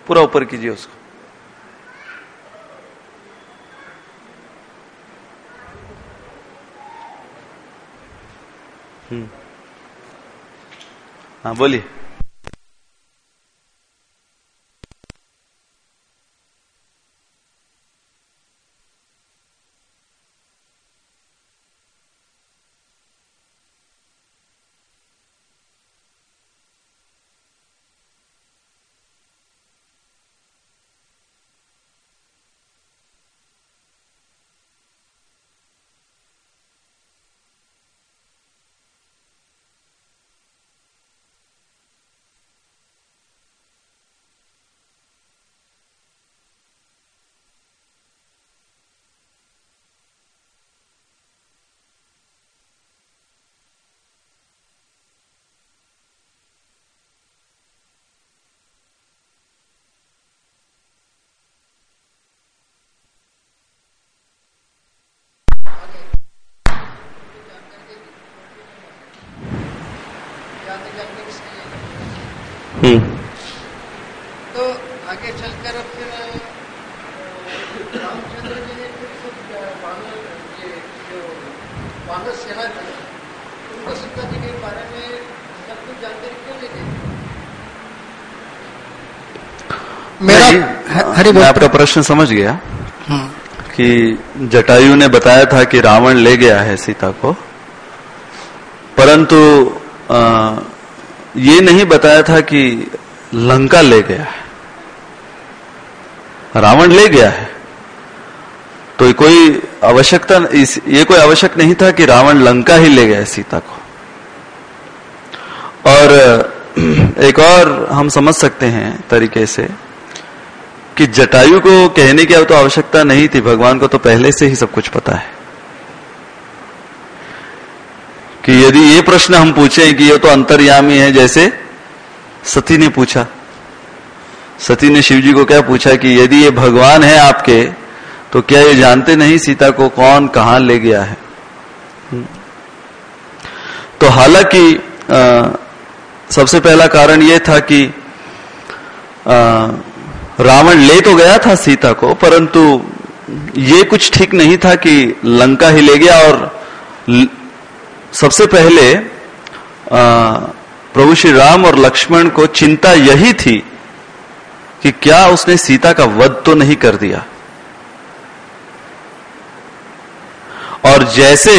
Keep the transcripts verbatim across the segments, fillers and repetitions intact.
पूरा ऊपर कीजिए उसको। हम्म हाँ बोलिए। हम्म तो आगे चलकर फिर रामचंद्र जी ने फिर सब वानर ये जो वानर सेना थी उनको सीता जी के बारे में सब कुछ जानकारी क्यों नहीं दी? मेरा हरी मैं आपका प्रश्न समझ गया कि जटायु ने बताया था कि रावण ले गया है सीता को, परंतु आ, ये नहीं बताया था कि लंका ले गया है। रावण ले गया है तो कोई आवश्यकता इस ये कोई आवश्यक नहीं था कि रावण लंका ही ले गया है सीता को। और एक और हम समझ सकते हैं तरीके से कि जटायु को कहने की तो आवश्यकता नहीं थी, भगवान को तो पहले से ही सब कुछ पता है। कि यदि ये प्रश्न हम पूछें कि ये तो अंतर्यामी है, जैसे सती ने पूछा, सती ने शिव जी को क्या पूछा कि यदि ये भगवान है आपके तो क्या ये जानते नहीं सीता को कौन कहां ले गया है। तो हालांकि सबसे पहला कारण यह था कि आ, रावण ले तो गया था सीता को, परंतु ये कुछ ठीक नहीं था कि लंका ही ले गया। और सबसे पहले प्रभु श्री राम और लक्ष्मण को चिंता यही थी कि क्या उसने सीता का वध तो नहीं कर दिया। और जैसे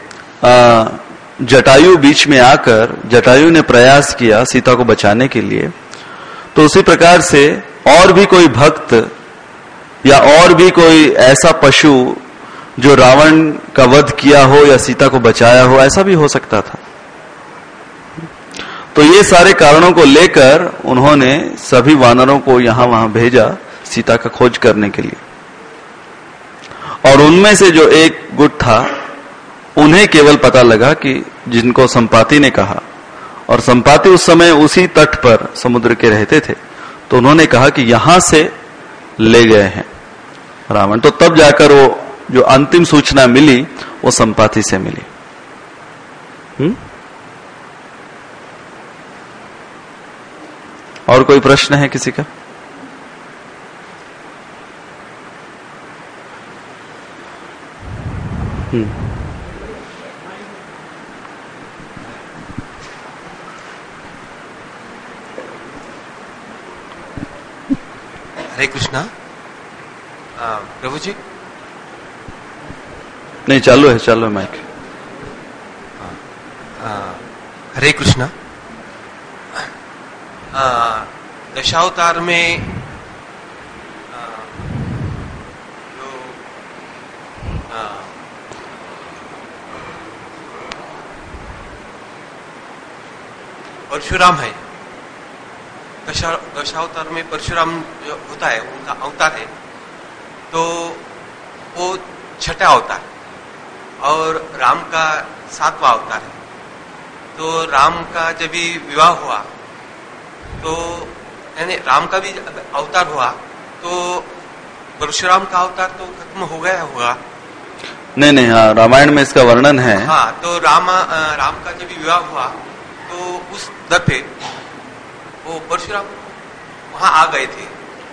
जटायु बीच में आकर जटायु ने प्रयास किया सीता को बचाने के लिए, तो उसी प्रकार से और भी कोई भक्त या और भी कोई ऐसा पशु जो रावण का वध किया हो या सीता को बचाया हो, ऐसा भी हो सकता था। तो ये सारे कारणों को लेकर उन्होंने सभी वानरों को यहां वहां भेजा सीता का खोज करने के लिए। और उनमें से जो एक गुट था उन्हें केवल पता लगा कि जिनको संपाति ने कहा, और संपाति उस समय उसी तट पर समुद्र के रहते थे, तो उन्होंने कहा कि यहां से ले गए हैं रावण। तो तब जाकर वो जो अंतिम सूचना मिली वो संपाति से मिली। हुँ? और कोई प्रश्न है किसी का? हम्म हरे कृष्णा। प्रभु जी नहीं, चालू है, चालू है माइक। हरे कृष्णा। दशावतार में आ, जो आ, परशुराम है, दशा दशावतार में परशुराम जो होता है उनका अवतार है, तो वो छठा अवतार और राम का सातवां अवतार है। तो राम का जब भी विवाह हुआ तो यानी राम का भी अवतार हुआ, तो परशुराम का अवतार तो खत्म हो गया होगा। नहीं नहीं, हाँ, रामायण में इसका वर्णन है। हाँ, तो राम राम का जब भी विवाह हुआ तो उस दफे वो परशुराम वहां आ गए थे।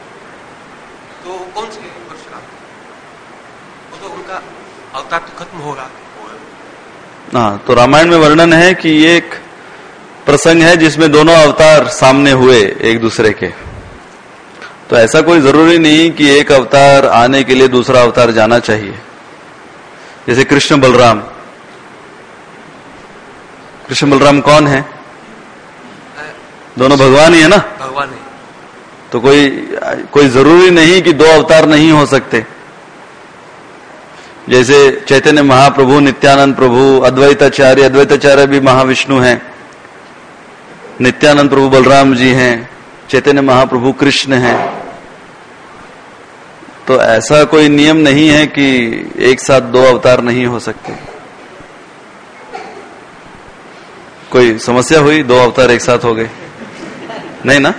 तो कौन से परशुराम? वो तो उनका अवतार तो खत्म होगा। हाँ, तो रामायण में वर्णन है कि ये एक प्रसंग है जिसमें दोनों अवतार सामने हुए एक दूसरे के। तो ऐसा कोई जरूरी नहीं कि एक अवतार आने के लिए दूसरा अवतार जाना चाहिए। जैसे कृष्ण बलराम, कृष्ण बलराम कौन है? दोनों भगवान ही है ना? भगवान है। तो कोई कोई जरूरी नहीं कि दो अवतार नहीं हो सकते। जैसे चैतन्य महाप्रभु, नित्यानंद प्रभु, अद्वैताचार्य, अद्वैताचार्य भी महाविष्णु हैं, नित्यानंद प्रभु बलराम जी हैं, चैतन्य महाप्रभु कृष्ण हैं। तो ऐसा कोई नियम नहीं है कि एक साथ दो अवतार नहीं हो सकते। कोई समस्या हुई? दो अवतार एक साथ हो गए? नहीं ना?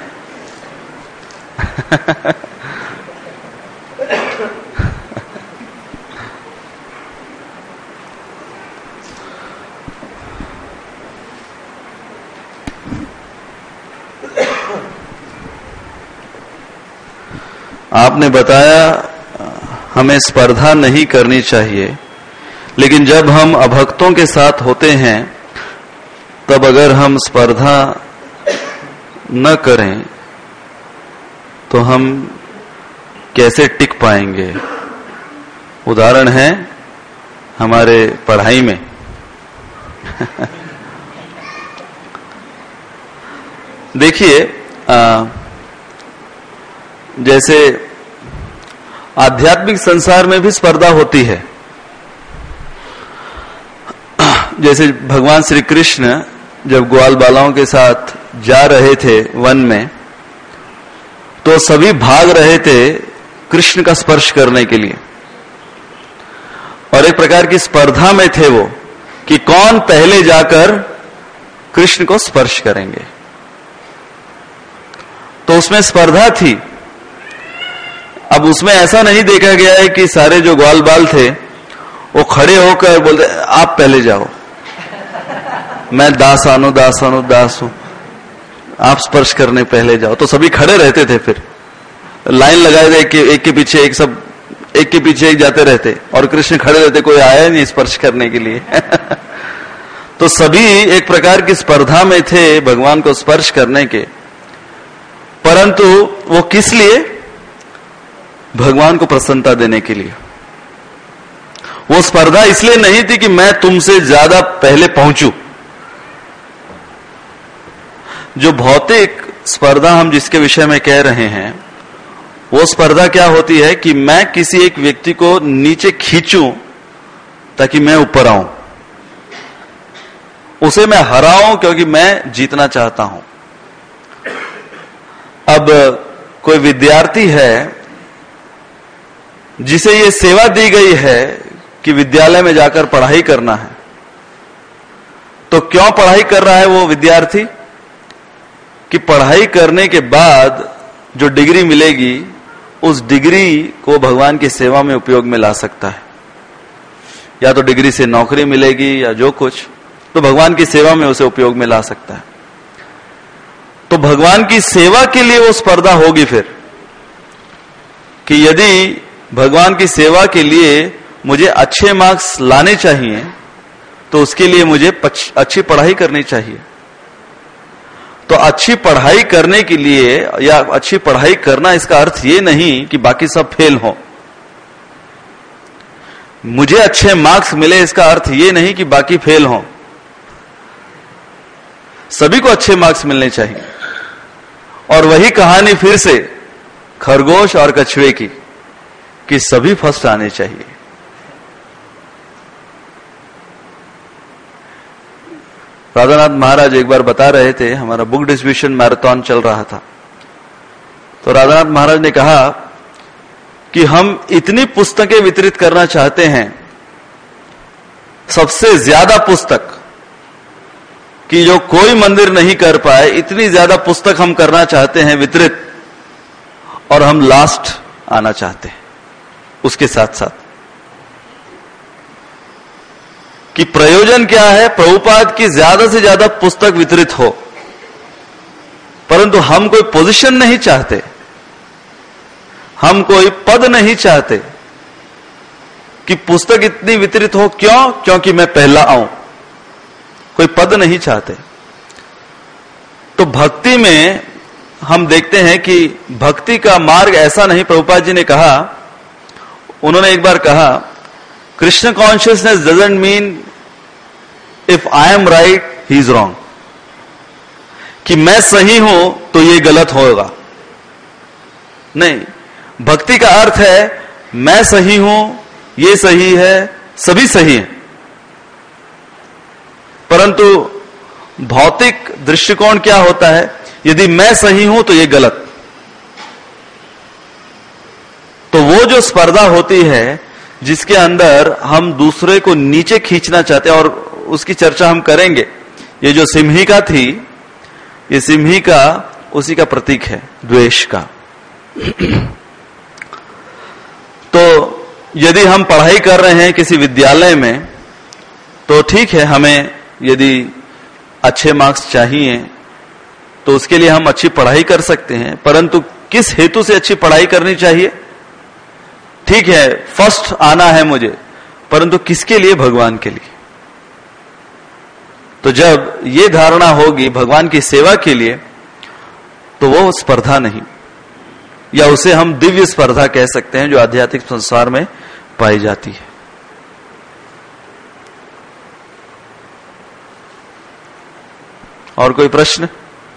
आपने बताया हमें स्पर्धा नहीं करनी चाहिए, लेकिन जब हम अभक्तों के साथ होते हैं तब अगर हम स्पर्धा न करें तो हम कैसे टिक पाएंगे? उदाहरण है हमारे पढ़ाई में। देखिए, जैसे आध्यात्मिक संसार में भी स्पर्धा होती है। जैसे भगवान श्री कृष्ण जब ग्वाल बालाओं के साथ जा रहे थे वन में, तो सभी भाग रहे थे कृष्ण का स्पर्श करने के लिए, और एक प्रकार की स्पर्धा में थे वो कि कौन पहले जाकर कृष्ण को स्पर्श करेंगे। तो उसमें स्पर्धा थी। अब उसमें ऐसा नहीं देखा गया है कि सारे जो ग्वाल बाल थे वो खड़े होकर बोलते आप पहले जाओ, मैं दास आनो दास आनो दास हूं, आप स्पर्श करने पहले जाओ। तो सभी खड़े रहते थे, फिर लाइन लगाए थे, एक के, एक के पीछे एक, सब एक के पीछे एक जाते रहते, और कृष्ण खड़े रहते, कोई आया नहीं स्पर्श करने के लिए। तो सभी एक प्रकार की स्पर्धा में थे भगवान को स्पर्श करने के, परंतु वो किस लिए? भगवान को प्रसन्नता देने के लिए। वो स्पर्धा इसलिए नहीं थी कि मैं तुमसे ज्यादा पहले पहुंचूं। जो भौतिक स्पर्धा हम जिसके विषय में कह रहे हैं, वो स्पर्धा क्या होती है कि मैं किसी एक व्यक्ति को नीचे खींचूं ताकि मैं ऊपर आऊं, उसे मैं हराऊं क्योंकि मैं जीतना चाहता हूं। अब कोई विद्यार्थी है जिसे ये सेवा दी गई है कि विद्यालय में जाकर पढ़ाई करना है, तो क्यों पढ़ाई कर रहा है वो विद्यार्थी? कि पढ़ाई करने के बाद जो डिग्री मिलेगी, उस डिग्री को भगवान की सेवा में उपयोग में ला सकता है। या तो डिग्री से नौकरी मिलेगी या जो कुछ, तो भगवान की सेवा में उसे उपयोग में ला सकता है। तो भगवान की सेवा के लिए वो स्पर्धा होगी फिर, कि यदि भगवान की सेवा के लिए मुझे अच्छे मार्क्स लाने चाहिए तो उसके लिए मुझे अच्छी पढ़ाई करनी चाहिए। तो अच्छी पढ़ाई करने के लिए, या अच्छी पढ़ाई करना इसका अर्थ ये नहीं कि बाकी सब फेल हो। मुझे अच्छे मार्क्स मिले इसका अर्थ ये नहीं कि बाकी फेल हो। सभी को अच्छे मार्क्स मिलने चाहिए। और वही कहानी फिर से खरगोश और कछुए की, कि सभी फर्स्ट आने चाहिए। राधानाथ महाराज एक बार बता रहे थे, हमारा बुक डिस्ट्रीब्यूशन मैराथन चल रहा था, तो राधानाथ महाराज ने कहा कि हम इतनी पुस्तकें वितरित करना चाहते हैं, सबसे ज्यादा पुस्तक, कि जो कोई मंदिर नहीं कर पाए, इतनी ज्यादा पुस्तक हम करना चाहते हैं वितरित, और हम लास्ट आना चाहते हैं उसके साथ साथ। कि प्रयोजन क्या है? प्रभुपाद की ज्यादा से ज्यादा पुस्तक वितरित हो, परंतु हम कोई पोजीशन नहीं चाहते। हम कोई पद नहीं चाहते कि पुस्तक इतनी वितरित हो, क्यों? क्योंकि मैं पहला आऊं। कोई पद नहीं चाहते। तो भक्ति में हम देखते हैं कि भक्ति का मार्ग ऐसा नहीं। प्रभुपाद जी ने कहा, उन्होंने एक बार कहा, Krishna consciousness doesn't mean if I am right he is wrong, कि मैं सही हूं तो ये गलत होगा। नहीं, भक्ति का अर्थ है मैं सही हूं, ये सही है, सभी सही है। परंतु भौतिक दृष्टिकोण क्या होता है? यदि मैं सही हूं तो ये गलत। तो वो जो स्पर्धा होती है जिसके अंदर हम दूसरे को नीचे खींचना चाहते हैं, और उसकी चर्चा हम करेंगे। ये जो सिम्हिका थी, ये सिम्हिका उसी का प्रतीक है, द्वेष का। तो यदि हम पढ़ाई कर रहे हैं किसी विद्यालय में, तो ठीक है, हमें यदि अच्छे मार्क्स चाहिए तो उसके लिए हम अच्छी पढ़ाई कर सकते हैं। परंतु किस हेतु से अच्छी पढ़ाई करनी चाहिए? ठीक है, फर्स्ट आना है मुझे, परंतु किसके लिए? भगवान के लिए। तो जब ये धारणा होगी भगवान की सेवा के लिए, तो वो स्पर्धा नहीं, या उसे हम दिव्य स्पर्धा कह सकते हैं, जो आध्यात्मिक संसार में पाई जाती है। और कोई प्रश्न?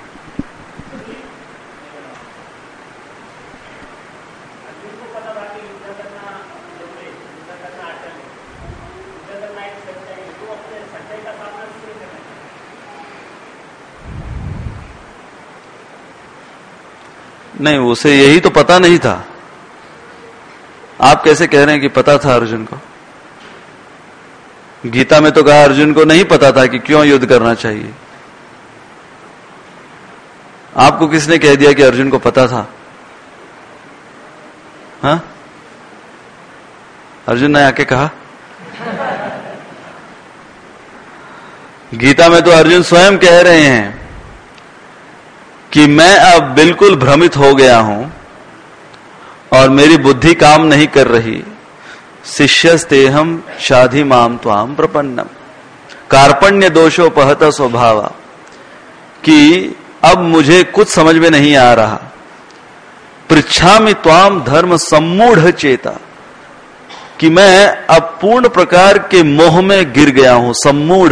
नहीं, उसे यही तो पता नहीं था। आप कैसे कह रहे हैं कि पता था अर्जुन को? गीता में तो कहा अर्जुन को नहीं पता था कि क्यों युद्ध करना चाहिए। आपको किसने कह दिया कि अर्जुन को पता था? हाँ, अर्जुन ने आके कहा। गीता में तो अर्जुन स्वयं कह रहे हैं कि मैं अब बिल्कुल भ्रमित हो गया हूं और मेरी बुद्धि काम नहीं कर रही। शिष्यस्तेहम शाधि माम त्वाम प्रपन्नम कार्पण्य दोषोपहत स्वभाव, कि अब मुझे कुछ समझ में नहीं आ रहा। पृच्छामि त्वाम धर्म सम्मूढ़ चेता, कि मैं अब पूर्ण प्रकार के मोह में गिर गया हूं। सम्मूढ़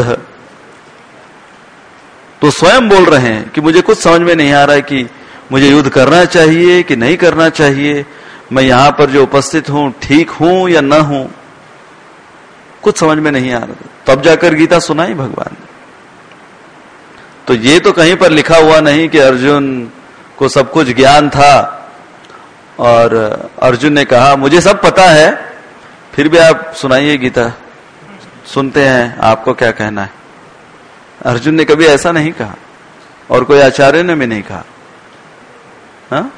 तो स्वयं बोल रहे हैं कि मुझे कुछ समझ में नहीं आ रहा है कि मुझे युद्ध करना चाहिए कि नहीं करना चाहिए, मैं यहां पर जो उपस्थित हूं ठीक हूं या न हूं, कुछ समझ में नहीं आ रहा। तब जाकर गीता सुनाई भगवान ने। तो ये तो कहीं पर लिखा हुआ नहीं कि अर्जुन को सब कुछ ज्ञान था और अर्जुन ने कहा मुझे सब पता है, फिर भी आप सुनाइए गीता, सुनते हैं आपको क्या कहना है। अर्जुन ने कभी ऐसा नहीं कहा, और कोई आचार्य ने भी नहीं कहा। हा?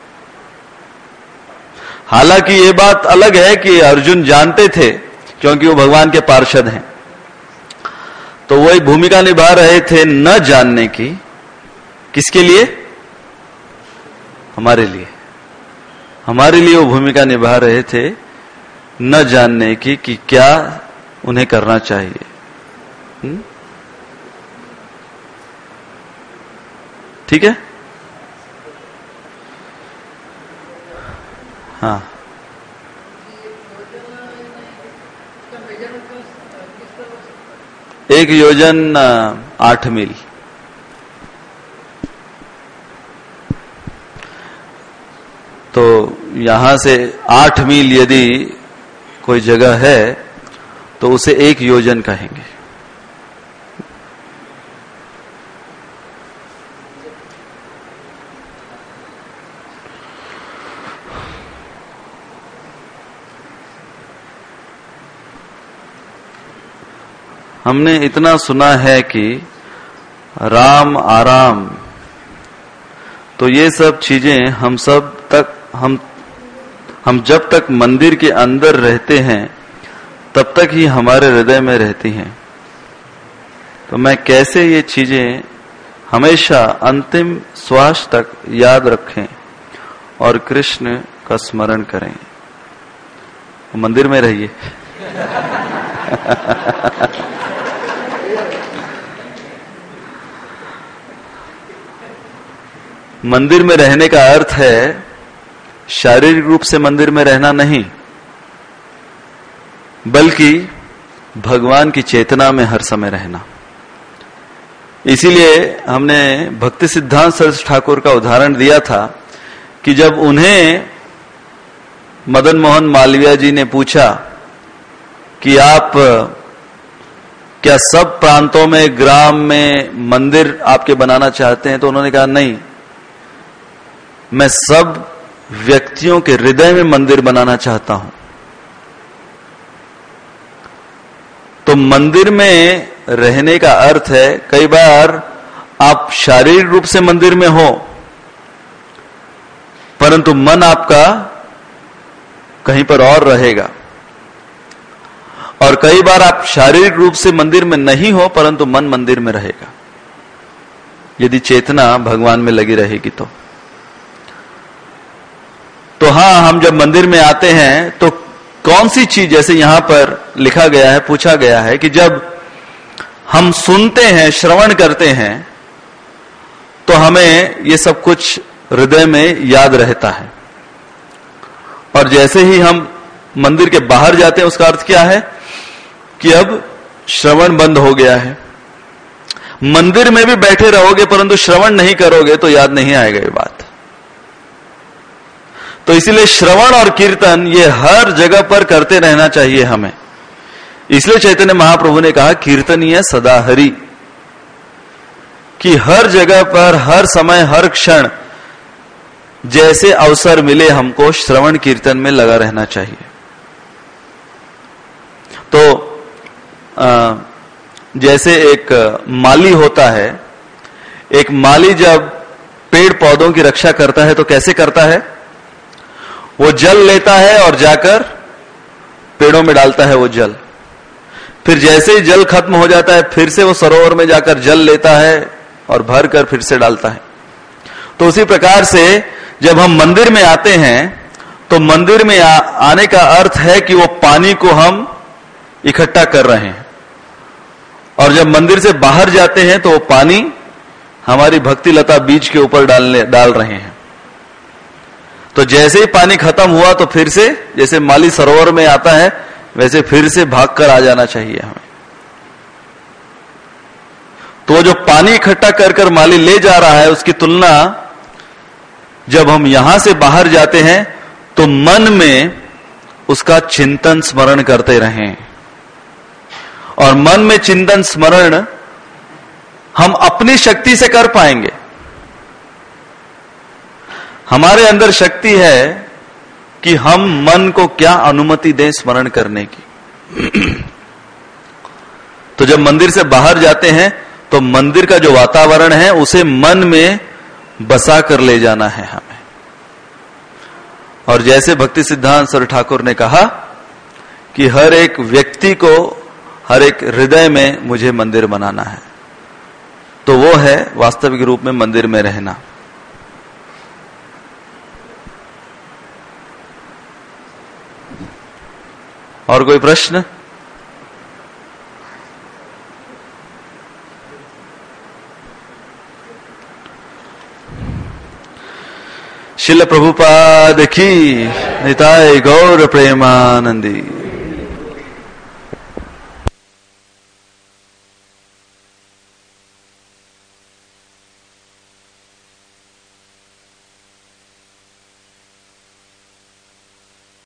हालांकि ये बात अलग है कि अर्जुन जानते थे, क्योंकि वो भगवान के पार्षद हैं, तो वो एक भूमिका निभा रहे थे न जानने की। किसके लिए? हमारे लिए। हमारे लिए वो भूमिका निभा रहे थे न जानने की कि क्या उन्हें करना चाहिए। हुँ? ठीक है। हाँ, एक योजन आठ मील। तो यहां से आठ मील यदि कोई जगह है तो उसे एक योजन कहेंगे। हमने इतना सुना है कि राम आराम, तो ये सब चीजें हम सब तक हम हम जब तक मंदिर के अंदर रहते हैं तब तक ही हमारे हृदय में रहती हैं। तो मैं कैसे ये चीजें हमेशा अंतिम श्वास तक याद रखें और कृष्ण का स्मरण करें। मंदिर में रहिए। मंदिर में रहने का अर्थ है शारीरिक रूप से मंदिर में रहना नहीं, बल्कि भगवान की चेतना में हर समय रहना। इसीलिए हमने भक्ति सिद्धांत सरस्वती ठाकुर का उदाहरण दिया था कि जब उन्हें मदन मोहन मालवीय जी ने पूछा कि आप क्या सब प्रांतों में, ग्राम में मंदिर आपके बनाना चाहते हैं, तो उन्होंने कहा नहीं, मैं सब व्यक्तियों के हृदय में मंदिर बनाना चाहता हूं। तो मंदिर में रहने का अर्थ है, कई बार आप शारीरिक रूप से मंदिर में हो, परंतु मन आपका कहीं पर और रहेगा। और कई बार आप शारीरिक रूप से मंदिर में नहीं हो, परंतु मन मंदिर में रहेगा, यदि चेतना भगवान में लगी रहेगी तो। तो हां, हम जब मंदिर में आते हैं तो कौन सी चीज, जैसे यहां पर लिखा गया है, पूछा गया है कि जब हम सुनते हैं, श्रवण करते हैं, तो हमें ये सब कुछ हृदय में याद रहता है, और जैसे ही हम मंदिर के बाहर जाते हैं, उसका अर्थ क्या है कि अब श्रवण बंद हो गया है। मंदिर में भी बैठे रहोगे परंतु श्रवण नहीं करोगे तो याद नहीं आएगा ये बात। तो इसीलिए श्रवण और कीर्तन ये हर जगह पर करते रहना चाहिए हमें। इसलिए चैतन्य महाप्रभु ने कहा कीर्तनीय सदा हरि, कि हर जगह पर, हर समय, हर क्षण जैसे अवसर मिले हमको श्रवण कीर्तन में लगा रहना चाहिए। तो जैसे एक माली होता है, एक माली जब पेड़ पौधों की रक्षा करता है तो कैसे करता है? वो जल लेता है और जाकर पेड़ों में डालता है वो जल। फिर जैसे ही जल खत्म हो जाता है, फिर से वो सरोवर में जाकर जल लेता है और भर कर फिर से डालता है। तो उसी प्रकार से जब हम मंदिर में आते हैं तो मंदिर में आ, आने का अर्थ है कि वो पानी को हम इकट्ठा कर रहे हैं, और जब मंदिर से बाहर जाते हैं तो वो पानी हमारी भक्ति लता बीज के ऊपर डालने डाल रहे हैं। तो जैसे ही पानी खत्म हुआ तो फिर से, जैसे माली सरोवर में आता है, वैसे फिर से भागकर आ जाना चाहिए हमें। तो जो पानी इकट्ठा कर कर माली ले जा रहा है, उसकी तुलना जब हम यहां से बाहर जाते हैं तो मन में उसका चिंतन स्मरण करते रहें। और मन में चिंतन स्मरण हम अपनी शक्ति से कर पाएंगे। हमारे अंदर शक्ति है कि हम मन को क्या अनुमति दें स्मरण करने की। तो जब मंदिर से बाहर जाते हैं तो मंदिर का जो वातावरण है उसे मन में बसा कर ले जाना है हमें। और जैसे भक्ति सिद्धांत सर ठाकुर ने कहा कि हर एक व्यक्ति को, हर एक हृदय में मुझे मंदिर बनाना है, तो वो है वास्तविक रूप में मंदिर में रहना। और कोई प्रश्न? शिल प्रभुपाद की निताय गौर प्रेमानंदी।